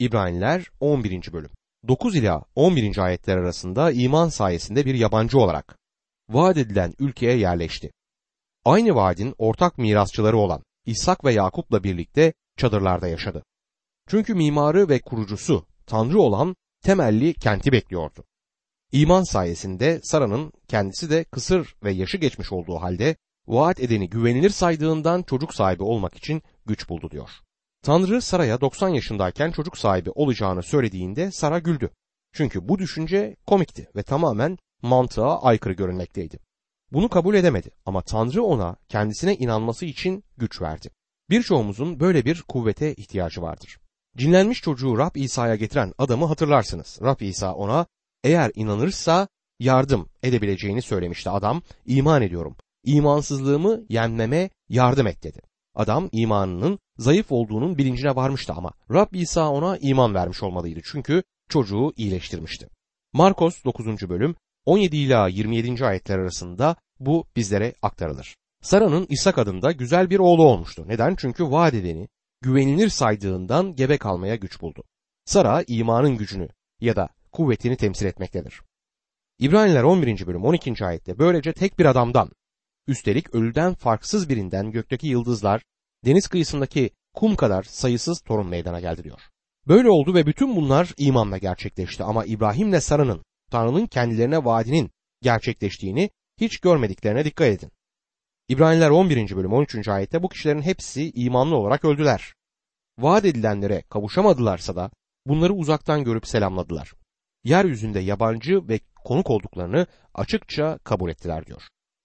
İbraniler 11. bölüm 9 ila 11. ayetler arasında iman sayesinde bir yabancı olarak vaat edilen ülkeye yerleşti. Aynı vaadin ortak mirasçıları olan İshak ve Yakup'la birlikte çadırlarda yaşadı. Çünkü mimarı ve kurucusu Tanrı olan temelli kenti bekliyordu. İman sayesinde Sara'nın kendisi de kısır ve yaşı geçmiş olduğu halde vaat edeni güvenilir saydığından çocuk sahibi olmak için güç buldu diyor. Tanrı Sara'ya 90 yaşındayken çocuk sahibi olacağını söylediğinde Sara güldü. Çünkü bu düşünce komikti ve tamamen mantığa aykırı görünmekteydi. Bunu kabul edemedi ama Tanrı ona kendisine inanması için güç verdi. Birçoğumuzun böyle bir kuvvete ihtiyacı vardır. Cinlenmiş çocuğu Rab İsa'ya getiren adamı hatırlarsınız. Rab İsa ona eğer inanırsa yardım edebileceğini söylemişti. Adam iman ediyorum, imansızlığımı yenmeme yardım et dedi. Adam imanının zayıf olduğunun bilincine varmıştı ama Rab İsa ona iman vermiş olmalıydı çünkü çocuğu iyileştirmişti. Markos 9. bölüm 17 ila 27. ayetler arasında bu bizlere aktarılır. Sara'nın İshak adında güzel bir oğlu olmuştu. Neden? Çünkü vaat edeni güvenilir saydığından gebe kalmaya güç buldu. Sara imanın gücünü ya da kuvvetini temsil etmektedir. İbraniler 11. bölüm 12. ayette böylece tek bir adamdan, üstelik ölüden farksız birinden gökteki yıldızlar, deniz kıyısındaki kum kadar sayısız torun meydana geldi diyor. Böyle oldu ve bütün bunlar imanla gerçekleşti ama İbrahim'le Sara'nın Tanrı'nın kendilerine vaadinin gerçekleştiğini hiç görmediklerine dikkat edin. İbraniler 11. bölüm 13. ayette bu kişilerin hepsi imanlı olarak öldüler. Vaat edilenlere kavuşamadılarsa da bunları uzaktan görüp selamladılar. Yeryüzünde yabancı ve konuk olduklarını açıkça kabul ettiler diyor.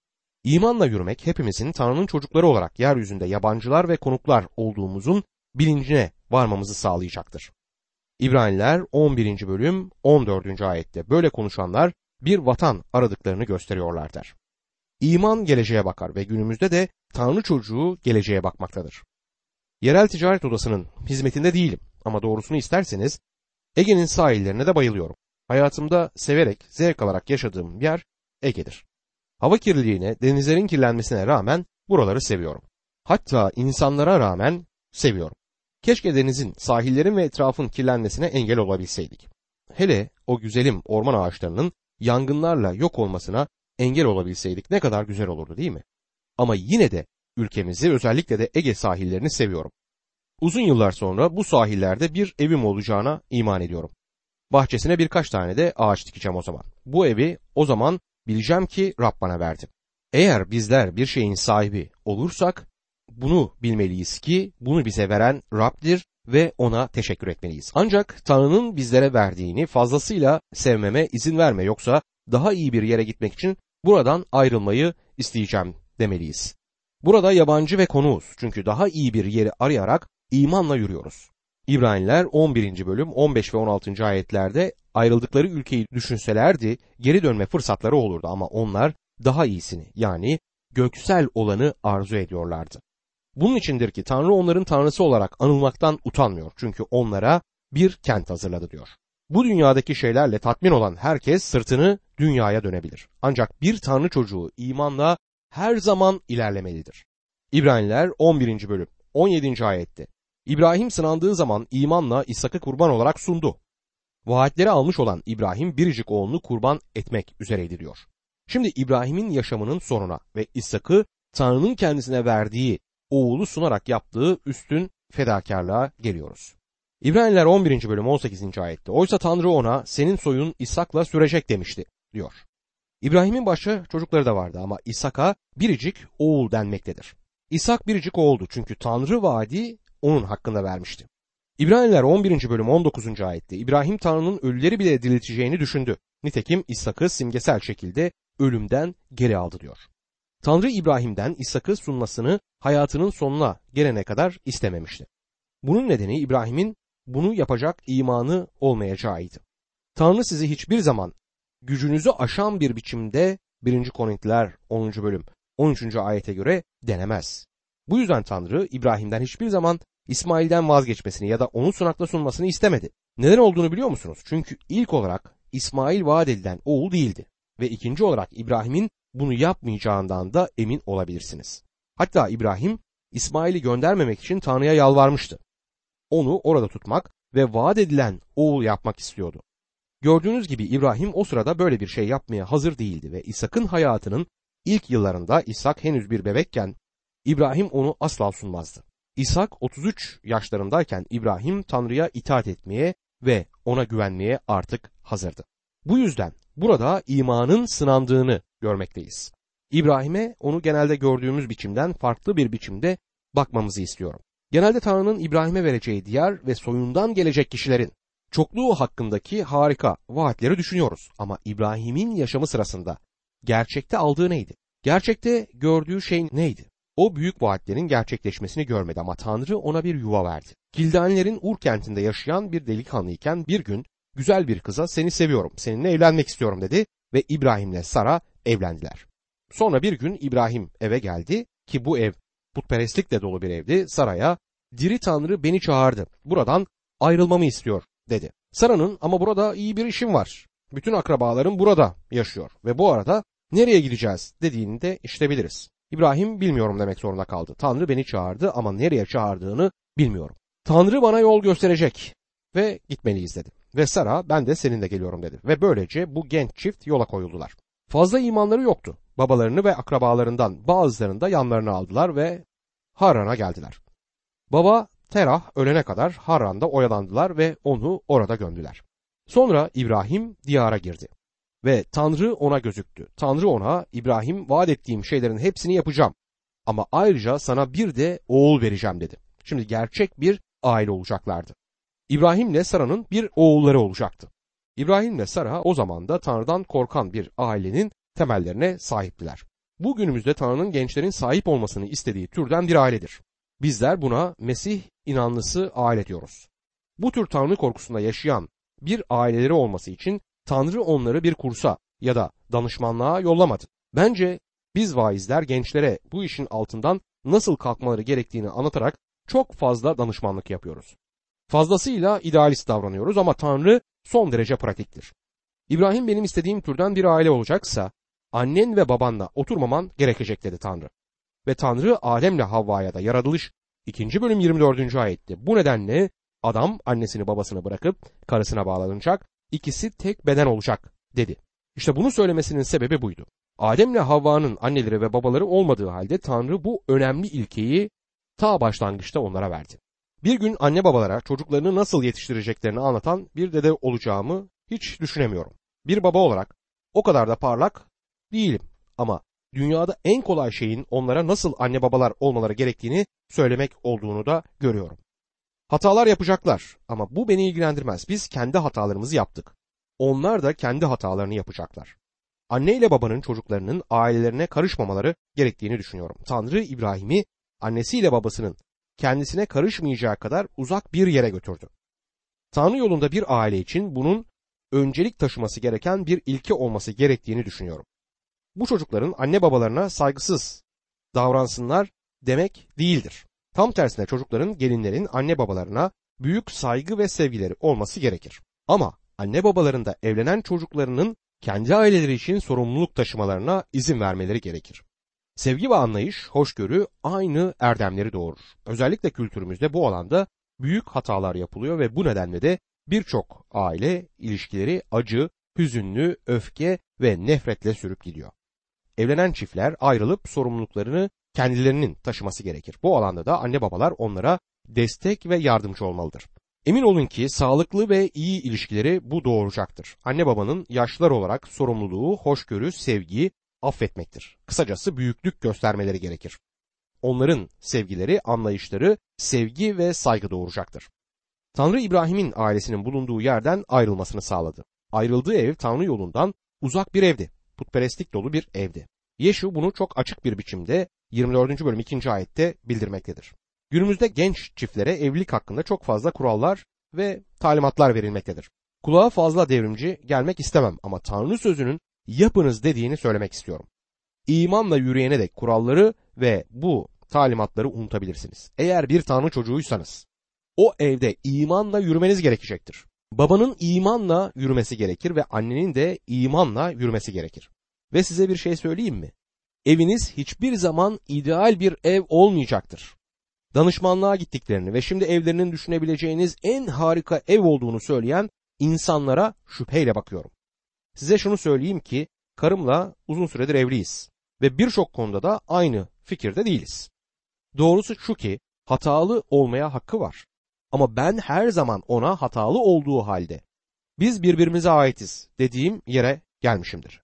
İmanla yürümek hepimizin Tanrı'nın çocukları olarak yeryüzünde yabancılar ve konuklar olduğumuzun bilincine varmamızı sağlayacaktır. İbraniler 11. bölüm 14. ayette böyle konuşanlar bir vatan aradıklarını gösteriyorlar der. İman geleceğe bakar ve günümüzde de Tanrı çocuğu geleceğe bakmaktadır. Yerel ticaret odasının hizmetinde değilim ama doğrusunu isterseniz Ege'nin sahillerine de bayılıyorum. Hayatımda severek, zevk alarak yaşadığım yer Ege'dir. Hava kirliliğine, denizlerin kirlenmesine rağmen buraları seviyorum. Hatta insanlara rağmen seviyorum. Keşke denizin, sahillerin ve etrafın kirlenmesine engel olabilseydik. Hele o güzelim orman ağaçlarının yangınlarla yok olmasına engel olabilseydik ne kadar güzel olurdu değil mi? Ama yine de ülkemizi, özellikle de Ege sahillerini seviyorum. Uzun yıllar sonra bu sahillerde bir evim olacağına iman ediyorum. Bahçesine birkaç tane de ağaç dikeceğim o zaman. Bu evi o zaman bileceğim ki Rab bana verdi. Eğer bizler bir şeyin sahibi olursak bunu bilmeliyiz ki bunu bize veren Rab'dir ve ona teşekkür etmeliyiz. Ancak Tanrı'nın bizlere verdiğini fazlasıyla sevmeme izin verme, yoksa daha iyi bir yere gitmek için buradan ayrılmayı isteyeceğim demeliyiz. Burada yabancı ve konuğuz çünkü daha iyi bir yeri arayarak imanla yürüyoruz. İbraniler 11. bölüm 15 ve 16. ayetlerde ayrıldıkları ülkeyi düşünselerdi geri dönme fırsatları olurdu ama onlar daha iyisini, yani göksel olanı arzu ediyorlardı. Bunun içindir ki Tanrı onların Tanrısı olarak anılmaktan utanmıyor çünkü onlara bir kent hazırladı diyor. Bu dünyadaki şeylerle tatmin olan herkes sırtını dünyaya dönebilir. Ancak bir Tanrı çocuğu imanla her zaman ilerlemelidir. İbraniler 11. bölüm 17. ayette İbrahim sınandığı zaman imanla İshak'ı kurban olarak sundu. Vaatleri almış olan İbrahim biricik oğlunu kurban etmek üzereydi diyor. Şimdi İbrahim'in yaşamının sonuna ve İshak'ı Tanrı'nın kendisine verdiği oğlu sunarak yaptığı üstün fedakarlığa geliyoruz. İbraniler 11. bölüm 18. ayette oysa Tanrı ona senin soyun İshak'la sürecek demişti diyor. İbrahim'in başka çocukları da vardı ama İshak'a biricik oğul denmektedir. İshak biricik oğuldu çünkü Tanrı vaadi onun hakkında vermişti. İbraniler 11. bölüm 19. ayette İbrahim Tanrı'nın ölüleri bile dirilteceğini düşündü. Nitekim İshak'ı simgesel şekilde ölümden geri aldı diyor. Tanrı İbrahim'den İshak'ı sunmasını hayatının sonuna gelene kadar istememişti. Bunun nedeni İbrahim'in bunu yapacak imanı olmayacağıydı. Tanrı sizi hiçbir zaman gücünüzü aşan bir biçimde 1. Korintiler 10. bölüm 13. ayete göre denemez. Bu yüzden Tanrı İbrahim'den hiçbir zaman İsmail'den vazgeçmesini ya da onu sunakta sunmasını istemedi. Neden olduğunu biliyor musunuz? Çünkü ilk olarak İsmail vaat edilen oğul değildi ve ikinci olarak İbrahim'in bunu yapmayacağından da emin olabilirsiniz. Hatta İbrahim İsmail'i göndermemek için Tanrı'ya yalvarmıştı. Onu orada tutmak ve vaat edilen oğul yapmak istiyordu. Gördüğünüz gibi İbrahim o sırada böyle bir şey yapmaya hazır değildi ve İshak'ın hayatının ilk yıllarında İshak henüz bir bebekken İbrahim onu asla sunmazdı. İshak 33 yaşlarındayken İbrahim Tanrı'ya itaat etmeye ve ona güvenmeye artık hazırdı. Bu yüzden burada imanın sınandığını görmekteyiz. İbrahim'e onu genelde gördüğümüz biçimden farklı bir biçimde bakmamızı istiyorum. Genelde Tanrı'nın İbrahim'e vereceği diyar ve soyundan gelecek kişilerin çokluğu hakkındaki harika vaatleri düşünüyoruz. Ama İbrahim'in yaşamı sırasında gerçekte aldığı neydi? Gerçekte gördüğü şey neydi? O büyük vaatlerin gerçekleşmesini görmedi ama Tanrı ona bir yuva verdi. Kildanilerin Ur kentinde yaşayan bir delikanlıyken bir gün güzel bir kıza seni seviyorum, seninle evlenmek istiyorum dedi ve İbrahim'le Sara evlendiler. Sonra bir gün İbrahim eve geldi ki bu ev putperestlikle dolu bir evdi. Sara'ya diri Tanrı beni çağırdı, buradan ayrılmamı istiyor dedi. Sara'nın ama burada iyi bir işim var. Bütün akrabalarım burada yaşıyor ve bu arada nereye gideceğiz dediğini de işitebiliriz. İbrahim bilmiyorum demek zorunda kaldı. Tanrı beni çağırdı ama nereye çağırdığını bilmiyorum. Tanrı bana yol gösterecek ve gitmeliyiz dedi. Ve Sara ben de seninle geliyorum dedi. Ve böylece bu genç çift yola koyuldular. Fazla imanları yoktu. Babalarını ve akrabalarından bazılarını da yanlarına aldılar ve Haran'a geldiler. Baba Terah ölene kadar Haran'da oyalandılar ve onu orada gömdüler. Sonra İbrahim diyara girdi. Ve Tanrı ona gözüktü. Tanrı ona İbrahim vaat ettiğim şeylerin hepsini yapacağım. Ama ayrıca sana bir de oğul vereceğim dedi. Şimdi gerçek bir aile olacaklardı. İbrahim'le Sara'nın bir oğulları olacaktı. İbrahim'le Sara o zaman da Tanrı'dan korkan bir ailenin temellerine sahiptiler. Bugünümüzde Tanrı'nın gençlerin sahip olmasını istediği türden bir ailedir. Bizler buna Mesih inanlısı aile diyoruz. Bu tür Tanrı korkusunda yaşayan bir aileleri olması için Tanrı onları bir kursa ya da danışmanlığa yollamadı. Bence biz vaizler gençlere bu işin altından nasıl kalkmaları gerektiğini anlatarak çok fazla danışmanlık yapıyoruz. Fazlasıyla idealist davranıyoruz ama Tanrı son derece pratiktir. İbrahim benim istediğim türden bir aile olacaksa annen ve babanla oturmaman gerekecek dedi Tanrı. Ve Tanrı Adem'le Havva'ya da Yaratılış 2. bölüm 24. ayette bu nedenle adam annesini babasını bırakıp karısına bağlanacak, ikisi tek beden olacak dedi. İşte bunu söylemesinin sebebi buydu. Adem'le Havva'nın anneleri ve babaları olmadığı halde Tanrı bu önemli ilkeyi ta başlangıçta onlara verdi. Bir gün anne babalara çocuklarını nasıl yetiştireceklerini anlatan bir dede olacağımı hiç düşünemiyorum. Bir baba olarak o kadar da parlak değilim ama dünyada en kolay şeyin onlara nasıl anne babalar olmaları gerektiğini söylemek olduğunu da görüyorum. Hatalar yapacaklar ama bu beni ilgilendirmez. Biz kendi hatalarımızı yaptık. Onlar da kendi hatalarını yapacaklar. Anne ile babanın çocuklarının ailelerine karışmamaları gerektiğini düşünüyorum. Tanrı İbrahim'i annesiyle babasının kendisine karışmayacağı kadar uzak bir yere götürdü. Tanrı yolunda bir aile için bunun öncelik taşıması gereken bir ilke olması gerektiğini düşünüyorum. Bu çocukların anne babalarına saygısız davransınlar demek değildir. Tam tersine çocukların, gelinlerin anne babalarına büyük saygı ve sevgileri olması gerekir. Ama anne babaların da evlenen çocuklarının kendi aileleri için sorumluluk taşımalarına izin vermeleri gerekir. Sevgi ve anlayış, hoşgörü aynı erdemleri doğurur. Özellikle kültürümüzde bu alanda büyük hatalar yapılıyor ve bu nedenle de birçok aile ilişkileri acı, hüzünlü, öfke ve nefretle sürüp gidiyor. Evlenen çiftler ayrılıp sorumluluklarını kendilerinin taşıması gerekir. Bu alanda da anne babalar onlara destek ve yardımcı olmalıdır. Emin olun ki sağlıklı ve iyi ilişkileri bu doğuracaktır. Anne babanın yaşlılar olarak sorumluluğu, hoşgörü, sevgi, affetmektir. Kısacası büyüklük göstermeleri gerekir. Onların sevgileri, anlayışları, sevgi ve saygı doğuracaktır. Tanrı İbrahim'in ailesinin bulunduğu yerden ayrılmasını sağladı. Ayrıldığı ev Tanrı yolundan uzak bir evdi. Putperestlik dolu bir evdi. Yeşu bunu çok açık bir biçimde 24. bölüm 2. ayette bildirmektedir. Günümüzde genç çiftlere evlilik hakkında çok fazla kurallar ve talimatlar verilmektedir. Kulağa fazla devrimci gelmek istemem ama Tanrı sözünün yapınız dediğini söylemek istiyorum. İmanla yürüyene dek kuralları ve bu talimatları unutabilirsiniz. Eğer bir Tanrı çocuğuysanız o evde imanla yürümeniz gerekecektir. Babanın imanla yürümesi gerekir ve annenin de imanla yürümesi gerekir. Ve size bir şey söyleyeyim mi? Eviniz hiçbir zaman ideal bir ev olmayacaktır. danışmanlığa gittiklerini ve şimdi evlerinin düşünebileceğiniz en harika ev olduğunu söyleyen insanlara şüpheyle bakıyorum. Size şunu söyleyeyim ki karımla uzun süredir evliyiz ve birçok konuda da aynı fikirde değiliz. Doğrusu şu ki hatalı olmaya hakkı var. Ama ben her zaman ona hatalı olduğu halde biz birbirimize aitiz dediğim yere gelmişimdir.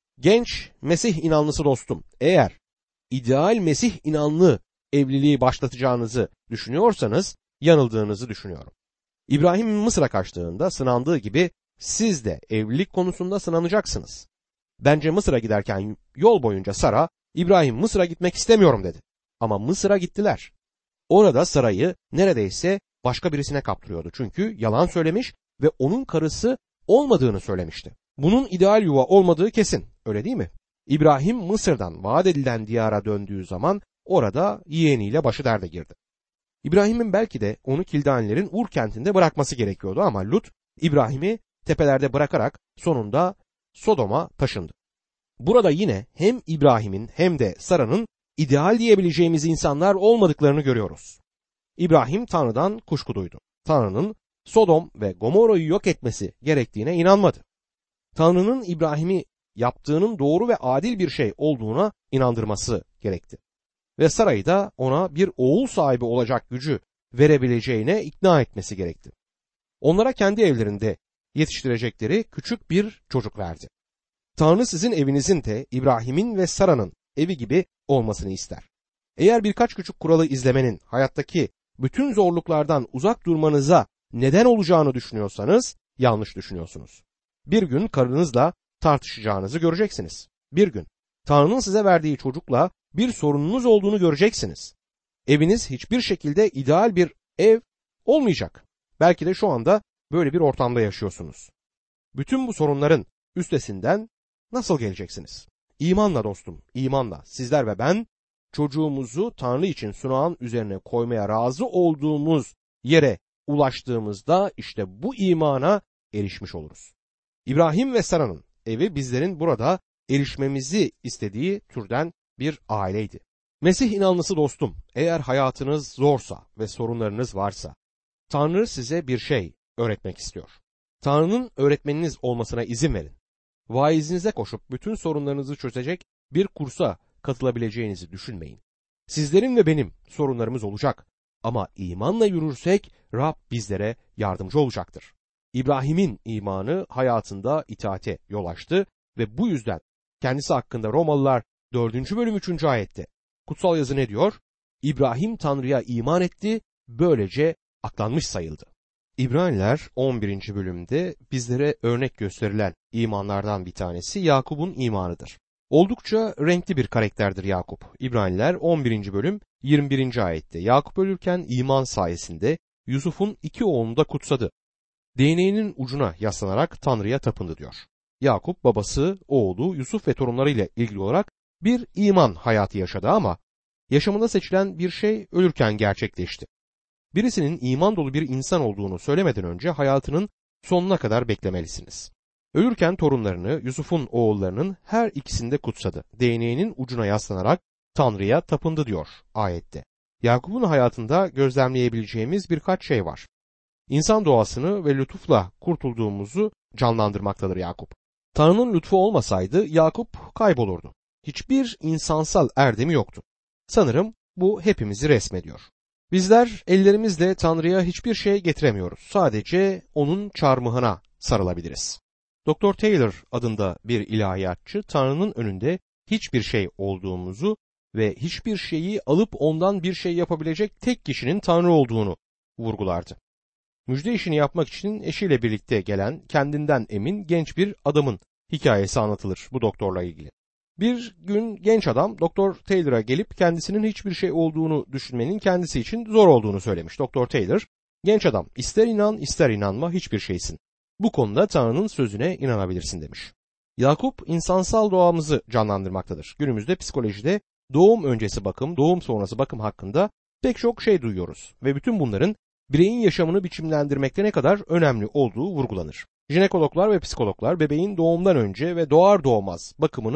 Genç Mesih inanlısı dostum, eğer ideal Mesih inanlı evliliği başlatacağınızı düşünüyorsanız yanıldığınızı düşünüyorum. İbrahim Mısır'a kaçtığında sınandığı gibi siz de evlilik konusunda sınanacaksınız. Bence Mısır'a giderken yol boyunca Sara, İbrahim Mısır'a gitmek istemiyorum dedi. Ama Mısır'a gittiler. Orada Sara'yı neredeyse başka birisine kaptırıyordu. Çünkü yalan söylemiş ve onun karısı olmadığını söylemişti. Bunun ideal yuva olmadığı kesin, öyle değil mi? İbrahim Mısır'dan vaat edilen diyara döndüğü zaman orada yeğeniyle başı derde girdi. İbrahim'in belki de onu Kildanilerin Ur kentinde bırakması gerekiyordu ama Lut İbrahim'i tepelerde bırakarak sonunda Sodom'a taşındı. Burada yine hem İbrahim'in hem de Sara'nın ideal diyebileceğimiz insanlar olmadıklarını görüyoruz. İbrahim Tanrı'dan kuşku duydu. Tanrı'nın Sodom ve Gomorra'yı yok etmesi gerektiğine inanmadı. Tanrı'nın İbrahim'i yaptığının doğru ve adil bir şey olduğuna inandırması gerekti. Ve Sara'yı da ona bir oğul sahibi olacak gücü verebileceğine ikna etmesi gerekti. Onlara kendi evlerinde yetiştirecekleri küçük bir çocuk verdi. Tanrı sizin evinizin de İbrahim'in ve Sara'nın evi gibi olmasını ister. Eğer birkaç küçük kuralı izlemenin hayattaki bütün zorluklardan uzak durmanıza neden olacağını düşünüyorsanız yanlış düşünüyorsunuz. Bir gün karınızla tartışacağınızı göreceksiniz. Bir gün Tanrı'nın size verdiği çocukla bir sorununuz olduğunu göreceksiniz. Eviniz hiçbir şekilde ideal bir ev olmayacak. Belki de şu anda böyle bir ortamda yaşıyorsunuz. Bütün bu sorunların üstesinden nasıl geleceksiniz? İmanla dostum, imanla sizler ve ben çocuğumuzu Tanrı için sunağın üzerine koymaya razı olduğumuz yere ulaştığımızda işte bu imana erişmiş oluruz. İbrahim ve Sara'nın evi bizlerin burada erişmemizi istediği türden bir aileydi. Mesih inanlısı dostum, eğer hayatınız zorsa ve sorunlarınız varsa, Tanrı size bir şey öğretmek istiyor. Tanrı'nın öğretmeniniz olmasına izin verin. Vaizinize koşup bütün sorunlarınızı çözecek bir kursa katılabileceğinizi düşünmeyin. Sizlerin ve benim sorunlarımız olacak ama imanla yürürsek Rab bizlere yardımcı olacaktır. İbrahim'in imanı hayatında itaate yol açtı ve bu yüzden kendisi hakkında Romalılar 4. bölüm 3. ayette kutsal yazı ne diyor? İbrahim Tanrı'ya iman etti, böylece aklanmış sayıldı. İbraniler 11. bölümde bizlere örnek gösterilen imanlardan bir tanesi Yakup'un imanıdır. Oldukça renkli bir karakterdir Yakup. İbraniler 11. bölüm 21. ayette Yakup ölürken iman sayesinde Yusuf'un 2 oğlunu da kutsadı. Değneğinin ucuna yaslanarak Tanrı'ya tapındı diyor. Yakup babası, oğlu, Yusuf ve torunlarıyla ilgili olarak bir iman hayatı yaşadı ama yaşamında seçilen bir şey ölürken gerçekleşti. Birisinin iman dolu bir insan olduğunu söylemeden önce hayatının sonuna kadar beklemelisiniz. Ölürken torunlarını, Yusuf'un oğullarının her ikisini de kutsadı. Değneğinin ucuna yaslanarak Tanrı'ya tapındı diyor ayette. Yakup'un hayatında gözlemleyebileceğimiz birkaç şey var. İnsan doğasını ve lütufla kurtulduğumuzu canlandırmaktadır Yakup. Tanrı'nın lütfu olmasaydı Yakup kaybolurdu. Hiçbir insansal erdemi yoktu. Sanırım bu hepimizi resmediyor. Bizler ellerimizle Tanrı'ya hiçbir şey getiremiyoruz. Sadece onun çarmıhına sarılabiliriz. Dr. Taylor adında bir ilahiyatçı Tanrı'nın önünde hiçbir şey olduğumuzu ve hiçbir şeyi alıp ondan bir şey yapabilecek tek kişinin Tanrı olduğunu vurgulardı. Müjde işini yapmak için eşiyle birlikte gelen kendinden emin genç bir adamın hikayesi anlatılır bu doktorla ilgili. Bir gün genç adam Dr. Taylor'a gelip kendisinin hiçbir şey olduğunu düşünmenin kendisi için zor olduğunu söylemiş. Dr. Taylor, genç adam ister inan ister inanma hiçbir şeysin. Bu konuda Tanrı'nın sözüne inanabilirsin demiş. Yakup insansal doğamızı canlandırmaktadır. Günümüzde psikolojide doğum öncesi bakım, doğum sonrası bakım hakkında pek çok şey duyuyoruz ve bütün bunların bireyin yaşamını biçimlendirmekte ne kadar önemli olduğu vurgulanır. Jinekologlar ve psikologlar bebeğin doğumdan önce ve doğar doğmaz bakımının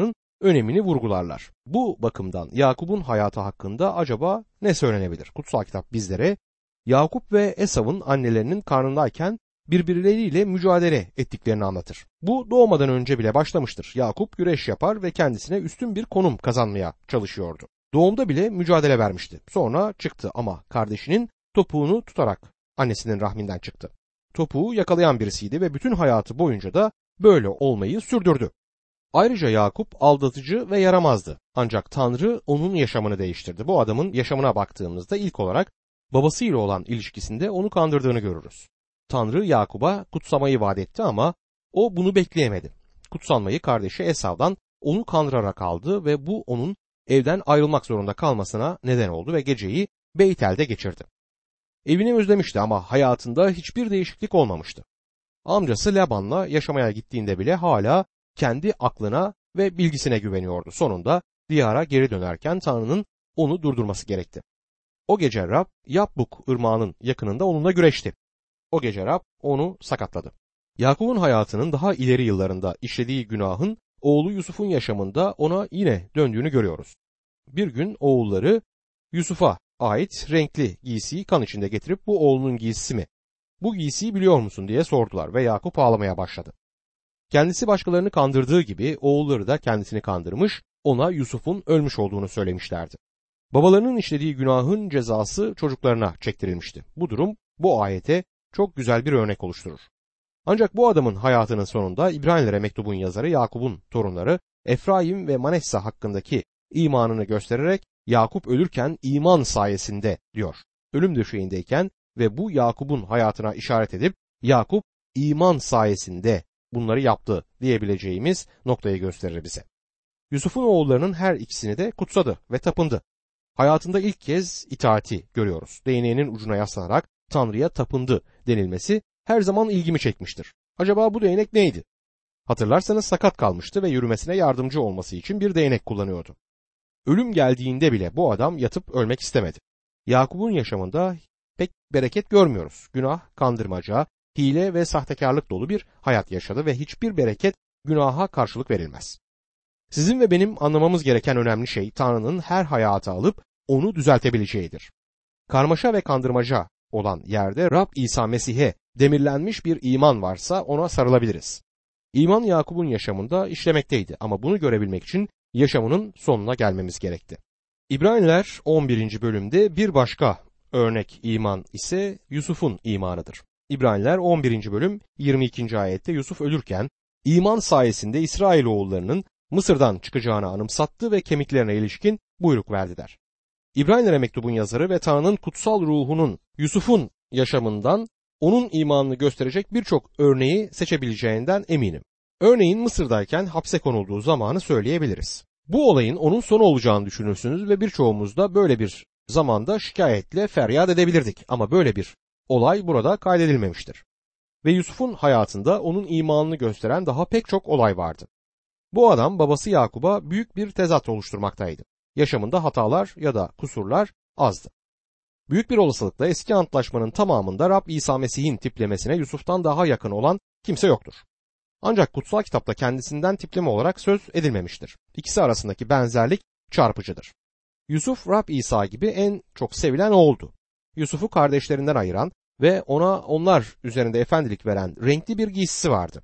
önemini vurgularlar. Bu bakımdan Yakup'un hayatı hakkında acaba ne söylenebilir? Kutsal kitap bizlere Yakup ve Esav'ın annelerinin karnındayken birbirleriyle mücadele ettiklerini anlatır. Bu doğmadan önce bile başlamıştır. Yakup güreş yapar ve kendisine üstün bir konum kazanmaya çalışıyordu. Doğumda bile mücadele vermişti. Sonra çıktı ama kardeşinin topuğunu tutarak annesinin rahminden çıktı. Topuğu yakalayan birisiydi ve bütün hayatı boyunca da böyle olmayı sürdürdü. Ayrıca Yakup aldatıcı ve yaramazdı. Ancak Tanrı onun yaşamını değiştirdi. Bu adamın yaşamına baktığımızda ilk olarak babasıyla olan ilişkisinde onu kandırdığını görürüz. Tanrı Yakup'a kutsamayı vaat etti ama o bunu bekleyemedi. Kutsanmayı kardeşi Esav'dan onu kandırarak aldı ve bu onun evden ayrılmak zorunda kalmasına neden oldu ve geceyi Beytel'de geçirdi. Evini özlemişti ama hayatında hiçbir değişiklik olmamıştı. Amcası Laban'la yaşamaya gittiğinde bile hala kendi aklına ve bilgisine güveniyordu. Sonunda diyara geri dönerken Tanrı'nın onu durdurması gerekti. O gece Rab Yabbuk ırmağının yakınında onunla güreşti. O gece Rab onu sakatladı. Yakup'un hayatının daha ileri yıllarında işlediği günahın oğlu Yusuf'un yaşamında ona yine döndüğünü görüyoruz. Bir gün oğulları Yusuf'a ait renkli giysiyi kan içinde getirip bu oğlunun giysisi mi? Bu giysiyi biliyor musun diye sordular ve Yakup ağlamaya başladı. Kendisi başkalarını kandırdığı gibi oğulları da kendisini kandırmış, ona Yusuf'un ölmüş olduğunu söylemişlerdi. Babalarının işlediği günahın cezası çocuklarına çektirilmişti. Bu durum bu ayete çok güzel bir örnek oluşturur. Ancak bu adamın hayatının sonunda İbranilere mektubun yazarı Yakup'un torunları Efraim ve Manesse hakkındaki imanını göstererek Yakup ölürken iman sayesinde diyor. Ölüm döşeğindeyken ve bu Yakup'un hayatına işaret edip Yakup iman sayesinde bunları yaptı diyebileceğimiz noktayı gösterir bize. Yusuf'un oğullarının her ikisini de kutsadı ve tapındı. Hayatında ilk kez itaati görüyoruz. Değneğinin ucuna yaslanarak Tanrı'ya tapındı denilmesi her zaman ilgimi çekmiştir. Acaba bu değnek neydi? Hatırlarsanız sakat kalmıştı ve yürümesine yardımcı olması için bir değnek kullanıyordu. Ölüm geldiğinde bile bu adam yatıp ölmek istemedi. Yakup'un yaşamında pek bereket görmüyoruz. Günah, kandırmaca, hile ve sahtekarlık dolu bir hayat yaşadı ve hiçbir bereket günaha karşılık verilmez. Sizin ve benim anlamamız gereken önemli şey Tanrı'nın her hayatı alıp onu düzeltebileceğidir. Karmaşa ve kandırmaca olan yerde Rab İsa Mesih'e demirlenmiş bir iman varsa ona sarılabiliriz. İman Yakup'un yaşamında işlemekteydi ama bunu görebilmek için yaşamının sonuna gelmemiz gerekti. İbraniler 11. bölümde bir başka örnek iman ise Yusuf'un imanıdır. İbraniler 11. bölüm 22. ayette Yusuf ölürken iman sayesinde İsrailoğullarının Mısır'dan çıkacağını anımsattı ve kemiklerine ilişkin buyruk verdiler. İbranilere mektubun yazarı ve Tanrı'nın kutsal ruhunun Yusuf'un yaşamından onun imanını gösterecek birçok örneği seçebileceğinden eminim. Örneğin Mısır'dayken hapse konulduğu zamanı söyleyebiliriz. Bu olayın onun sonu olacağını düşünürsünüz ve birçoğumuz da böyle bir zamanda şikayetle feryat edebilirdik ama böyle bir olay burada kaydedilmemiştir. Ve Yusuf'un hayatında onun imanını gösteren daha pek çok olay vardı. Bu adam babası Yakup'a büyük bir tezat oluşturmaktaydı. Yaşamında hatalar ya da kusurlar azdı. Büyük bir olasılıkla eski antlaşmanın tamamında Rab İsa Mesih'in tiplemesine Yusuf'tan daha yakın olan kimse yoktur. Ancak kutsal kitapta kendisinden tipleme olarak söz edilmemiştir. İkisi arasındaki benzerlik çarpıcıdır. Yusuf Rab İsa gibi en çok sevilen oğuldu. Yusuf'u kardeşlerinden ayıran ve onlar üzerinde efendilik veren renkli bir giysisi vardı.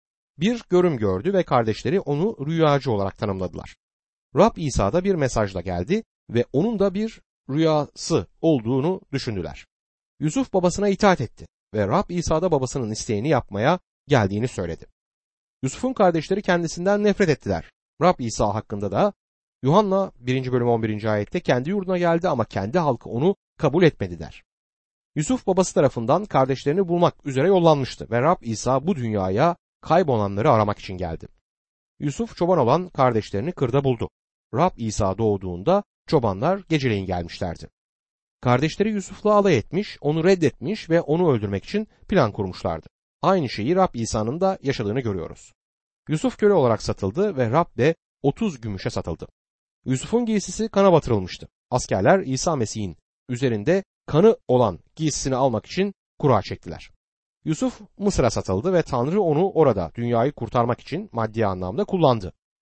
Bir görüm gördü ve kardeşleri onu rüyacı olarak tanımladılar. Rab İsa da bir mesajla geldi ve onun da bir rüyası olduğunu düşündüler. Yusuf babasına itaat etti ve Rab İsa da babasının isteğini yapmaya geldiğini söyledi. Yusuf'un kardeşleri kendisinden nefret ettiler. Rab İsa hakkında da Yuhanna 1. bölüm 11. ayette kendi yurduna geldi ama kendi halkı onu kabul etmediler. Yusuf babası tarafından kardeşlerini bulmak üzere yollanmıştı ve Rab İsa bu dünyaya kaybolanları aramak için geldi. Yusuf çoban olan kardeşlerini kırda buldu. Rab İsa doğduğunda çobanlar geceleyin gelmişlerdi. Kardeşleri Yusuf'la alay etmiş, onu reddetmiş ve onu öldürmek için plan kurmuşlardı. Aynı şeyi Rab İsa'nın da yaşadığını görüyoruz. Yusuf köle olarak satıldı ve Rab de 30 gümüşe satıldı. Yusuf'un giysisi kana batırılmıştı. Askerler İsa Mesih'in üzerinde kanı olan giysisini almak için kura çektiler. Yusuf Mısır'a satıldı ve Tanrı onu orada dünyayı kurtarmak için maddi anlamda kullandı.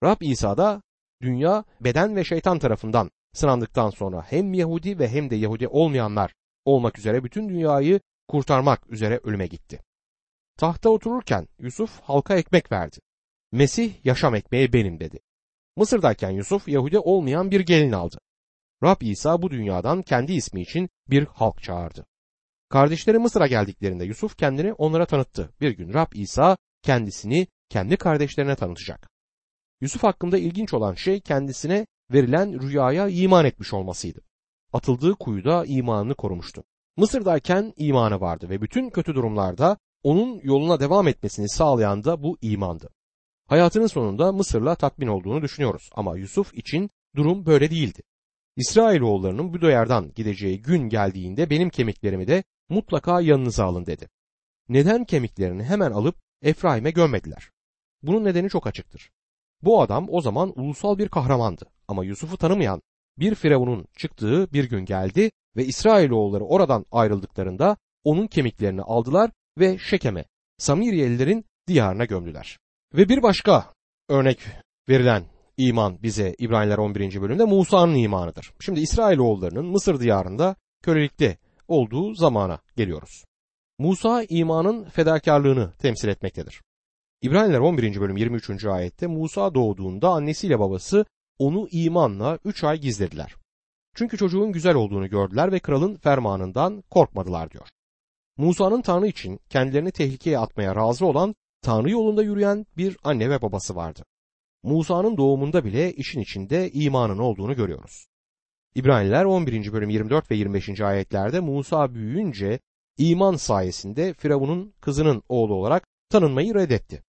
Rab İsa'da dünya beden ve şeytan tarafından sınandıktan sonra hem Yahudi ve hem de Yahudi olmayanlar olmak üzere bütün dünyayı kurtarmak üzere ölüme gitti. Tahta otururken Yusuf halka ekmek verdi. Mesih yaşam ekmeği benim dedi. Mısır'dayken Yusuf Yahudi olmayan bir gelin aldı. Rab İsa bu dünyadan kendi ismi için bir halk çağırdı. Kardeşleri Mısır'a geldiklerinde Yusuf kendini onlara tanıttı. Bir gün Rab İsa kendisini kendi kardeşlerine tanıtacak. Yusuf hakkında ilginç olan şey kendisine verilen rüyaya iman etmiş olmasıydı. Atıldığı kuyuda imanını korumuştu. Mısır'dayken imanı vardı ve bütün kötü durumlarda onun yoluna devam etmesini sağlayan da bu imandı. Hayatının sonunda Mısır'la tatmin olduğunu düşünüyoruz ama Yusuf için durum böyle değildi. İsrailoğullarının bu diyardan gideceği gün geldiğinde benim kemiklerimi de mutlaka yanınıza alın dedi. Neden kemiklerini hemen alıp Efraim'e gömmediler? Bunun nedeni çok açıktır. Bu adam o zaman ulusal bir kahramandı ama Yusuf'u tanımayan bir firavunun çıktığı bir gün geldi ve İsrailoğulları oradan ayrıldıklarında onun kemiklerini aldılar ve Şekem'e, Samiriyelilerin diyarına gömdüler. Ve bir başka örnek verilen iman bize İbraniler 11. bölümde Musa'nın imanıdır. Şimdi İsrailoğullarının Mısır diyarında kölelikte olduğu zamana geliyoruz. Musa imanın fedakarlığını temsil etmektedir. İbraniler 11. bölüm 23. ayette Musa doğduğunda annesiyle babası onu imanla 3 ay gizlediler. Çünkü çocuğun güzel olduğunu gördüler ve kralın fermanından korkmadılar diyor. Musa'nın Tanrı için kendilerini tehlikeye atmaya razı olan Tanrı yolunda yürüyen bir anne ve babası vardı. Musa'nın doğumunda bile işin içinde imanın olduğunu görüyoruz. İbraniler 11. bölüm 24 ve 25. ayetlerde Musa büyüyünce iman sayesinde Firavun'un kızının oğlu olarak tanınmayı reddetti.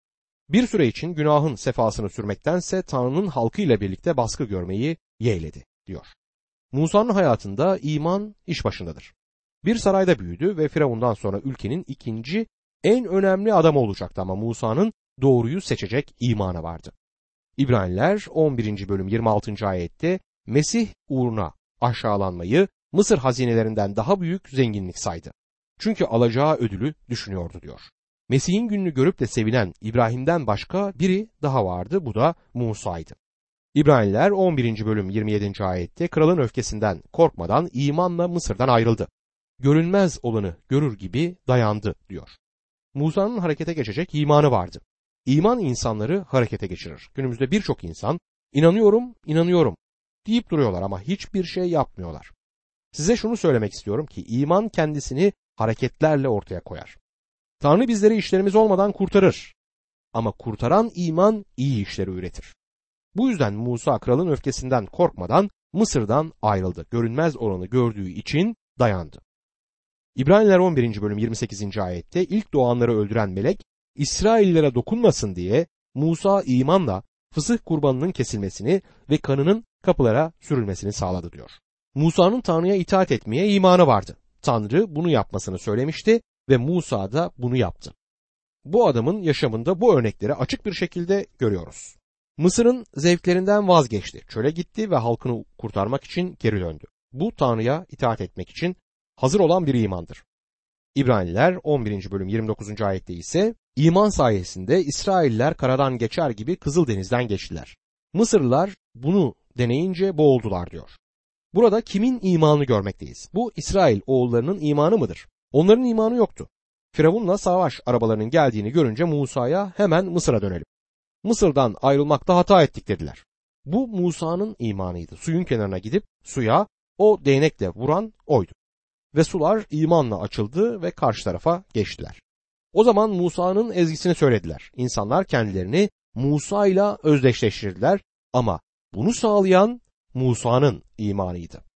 Bir süre için günahın sefasını sürmektense Tanrı'nın halkıyla birlikte baskı görmeyi yeğledi diyor. Musa'nın hayatında iman iş başındadır. Bir sarayda büyüdü ve Firavun'dan sonra ülkenin ikinci en önemli adamı olacaktı ama Musa'nın doğruyu seçecek imanı vardı. İbraniler 11. bölüm 26. ayette Mesih uğruna aşağılanmayı Mısır hazinelerinden daha büyük zenginlik saydı. Çünkü alacağı ödülü düşünüyordu diyor. Mesih'in gününü görüp de sevinen İbrahim'den başka biri daha vardı, bu da Musa'ydı. İbraniler 11. bölüm 27. ayette kralın öfkesinden korkmadan imanla Mısır'dan ayrıldı. Görünmez olanı görür gibi dayandı diyor. Musa'nın harekete geçecek imanı vardı. İman insanları harekete geçirir. Günümüzde birçok insan inanıyorum deyip duruyorlar ama hiçbir şey yapmıyorlar. Size şunu söylemek istiyorum ki iman kendisini hareketlerle ortaya koyar. Tanrı bizleri işlerimiz olmadan kurtarır ama kurtaran iman iyi işleri üretir. Bu yüzden Musa kralın öfkesinden korkmadan Mısır'dan ayrıldı. Görünmez olanı gördüğü için dayandı. İbraniler 11. bölüm 28. ayette ilk doğanları öldüren melek İsraillilere dokunmasın diye Musa imanla fısıh kurbanının kesilmesini ve kanının kapılara sürülmesini sağladı diyor. Musa'nın Tanrı'ya itaat etmeye imanı vardı. Tanrı bunu yapmasını söylemişti ve Musa da bunu yaptı. Bu adamın yaşamında bu örnekleri açık bir şekilde görüyoruz. Mısır'ın zevklerinden vazgeçti, çöle gitti ve halkını kurtarmak için geri döndü. Bu Tanrı'ya itaat etmek için hazır olan bir imandır. İbraniler 11. bölüm 29. ayette ise iman sayesinde İsrailler karadan geçer gibi Kızıldeniz'den geçtiler. Mısırlılar bunu deneyince boğuldular diyor. Burada kimin imanını görmekteyiz? Bu İsrail oğullarının imanı mıdır? Onların imanı yoktu. Firavun'la savaş arabalarının geldiğini görünce Musa'ya hemen Mısır'a dönelim. Mısır'dan ayrılmakta hata ettik dediler. Bu Musa'nın imanıydı. Suyun kenarına gidip suya o değnekle vuran oydu. Ve sular imanla açıldı ve karşı tarafa geçtiler. O zaman Musa'nın ezgisini söylediler. İnsanlar kendilerini Musa ile özdeşleştirdiler ama bunu sağlayan Musa'nın imanıydı.